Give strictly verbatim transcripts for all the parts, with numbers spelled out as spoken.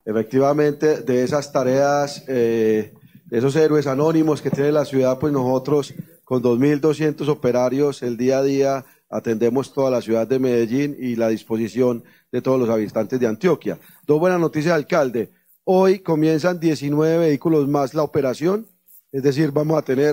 Efectivamente, de esas tareas, eh, de esos héroes anónimos que tiene la ciudad, pues nosotros con dos mil doscientos operarios el día a día atendemos toda la ciudad de Medellín y la disposición de todos los habitantes de Antioquia. Dos buenas noticias, alcalde. Hoy comienzan diecinueve vehículos más la operación, es decir, vamos a tener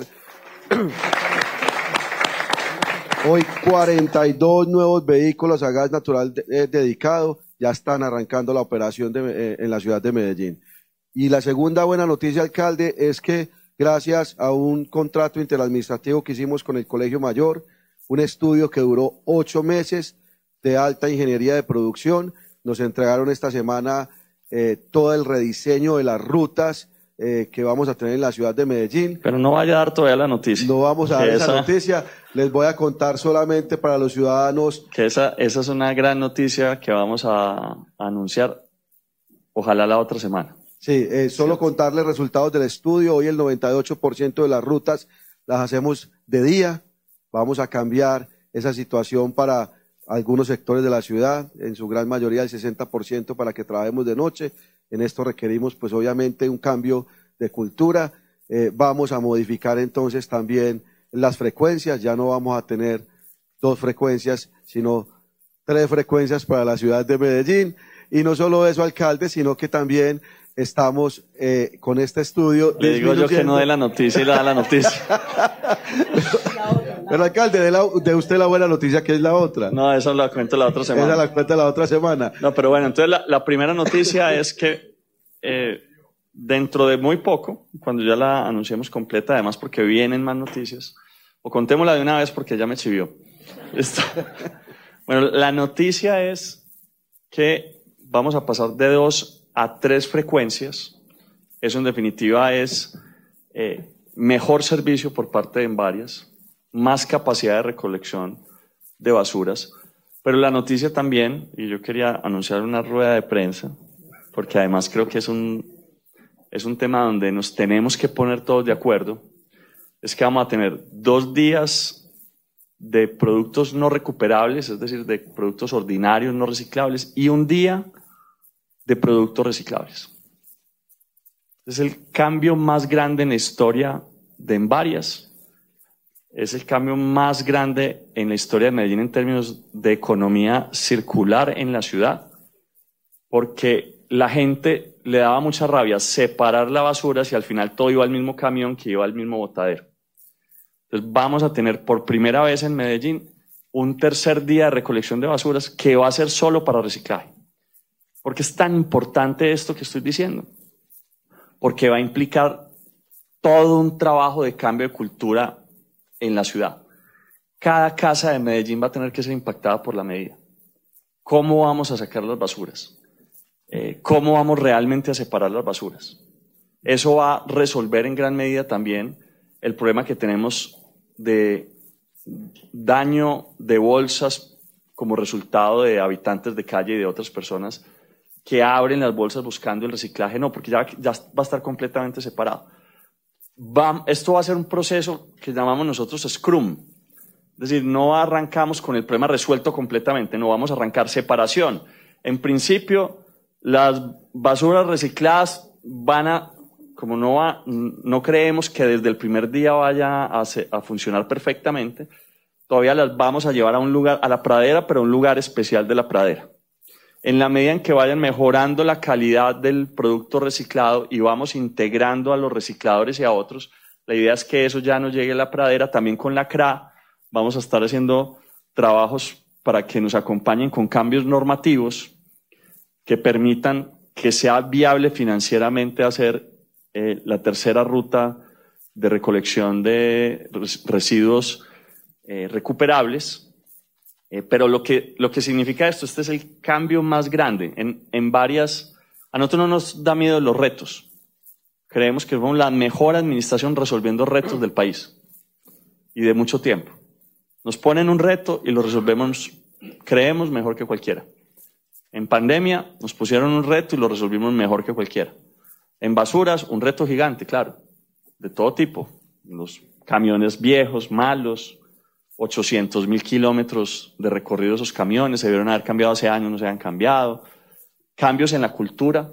hoy cuarenta y dos nuevos vehículos a gas natural de, eh, dedicado, ya están arrancando la operación de, eh, en la ciudad de Medellín. Y la segunda buena noticia, alcalde, es que gracias a un contrato interadministrativo que hicimos con el Colegio Mayor, un estudio que duró ocho meses de alta ingeniería de producción, nos entregaron esta semana eh, todo el rediseño de las rutas eh, que vamos a tener en la ciudad de Medellín. Pero no vaya a dar todavía la noticia. No vamos a dar esa, esa noticia, les voy a contar solamente para los ciudadanos. Que esa, esa es una gran noticia que vamos a, a anunciar, ojalá la otra semana. Sí, eh, solo sí. Contarles resultados del estudio. Hoy el noventa y ocho por ciento de las rutas las hacemos de día. Vamos a cambiar esa situación para algunos sectores de la ciudad, en su gran mayoría el sesenta por ciento para que trabajemos de noche. En esto requerimos pues obviamente un cambio de cultura. Eh, vamos a modificar entonces también las frecuencias. Ya no vamos a tener dos frecuencias, sino tres frecuencias para la ciudad de Medellín. Y no solo eso, alcalde, sino que también estamos eh, con este estudio. Le digo yo que no dé la noticia y le da la noticia. pero, pero alcalde, de, la, de usted la buena noticia, que es la otra. No, eso la cuento la otra semana. Esa la cuenta la otra semana. No, pero bueno, entonces la, la primera noticia es que eh, dentro de muy poco, cuando ya la anunciemos completa, además porque vienen más noticias, o contémosla de una vez porque ya me chivió. Esto. Bueno, la noticia es que vamos a pasar de dos a tres frecuencias. Eso en definitiva es eh, mejor servicio por parte de Envarias, más capacidad de recolección de basuras. Pero la noticia también, y yo quería anunciar una rueda de prensa, porque además creo que es un, es un tema donde nos tenemos que poner todos de acuerdo, es que vamos a tener dos días de productos no recuperables, es decir, de productos ordinarios no reciclables, y un día de productos reciclables. Es el cambio más grande en la historia de Envarias. Es el cambio más grande en la historia de Medellín en términos de economía circular en la ciudad, porque la gente le daba mucha rabia separar la basura si al final todo iba al mismo camión que iba al mismo botadero. Entonces vamos a tener por primera vez en Medellín un tercer día de recolección de basuras que va a ser solo para reciclaje. ¿Por qué es tan importante esto que estoy diciendo? Porque va a implicar todo un trabajo de cambio de cultura en la ciudad. Cada casa de Medellín va a tener que ser impactada por la medida. ¿Cómo vamos a sacar las basuras? Eh, ¿Cómo vamos realmente a separar las basuras? Eso va a resolver en gran medida también el problema que tenemos de daño de bolsas como resultado de habitantes de calle y de otras personas que abren las bolsas buscando el reciclaje. No, porque ya, ya va a estar completamente separado. Va, esto va a ser un proceso que llamamos nosotros Scrum. Es decir, no arrancamos con el problema resuelto completamente, no vamos a arrancar separación. En principio, las basuras recicladas van a, como no, va, no creemos que desde el primer día vaya a, a funcionar perfectamente, todavía las vamos a llevar a un lugar, a la pradera, pero a un lugar especial de la pradera. En la medida en que vayan mejorando la calidad del producto reciclado y vamos integrando a los recicladores y a otros, la idea es que eso ya no llegue a la pradera. También con la C R A vamos a estar haciendo trabajos para que nos acompañen con cambios normativos que permitan que sea viable financieramente hacer eh, la tercera ruta de recolección de residuos eh, recuperables. Eh, pero lo que, lo que significa esto, este es el cambio más grande en, en varias. A nosotros no nos da miedo los retos. Creemos que somos la mejor administración resolviendo retos del país y de mucho tiempo. Nos ponen un reto y lo resolvemos, creemos, mejor que cualquiera. En pandemia nos pusieron un reto y lo resolvimos mejor que cualquiera. En basuras, un reto gigante, claro, de todo tipo. Los camiones viejos, malos, ochocientos mil kilómetros de recorrido esos camiones, se debieron haber cambiado hace años, no se han cambiado. Cambios en la cultura,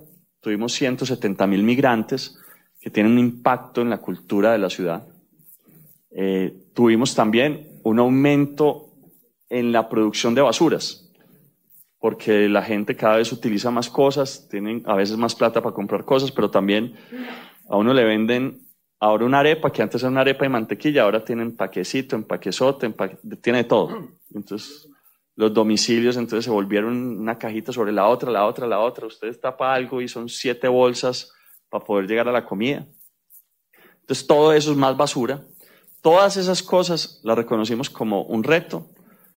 tuvimos ciento setenta mil migrantes que tienen un impacto en la cultura de la ciudad. Eh, tuvimos también un aumento en la producción de basuras, porque la gente cada vez utiliza más cosas, tienen a veces más plata para comprar cosas, pero también a uno le venden ahora una arepa, que antes era una arepa de mantequilla, ahora tienen paquecito, empaquezote, empaque, tiene todo. Entonces, los domicilios entonces se volvieron una cajita sobre la otra, la otra, la otra. Usted tapa algo y son siete bolsas para poder llegar a la comida. Entonces, todo eso es más basura. Todas esas cosas las reconocimos como un reto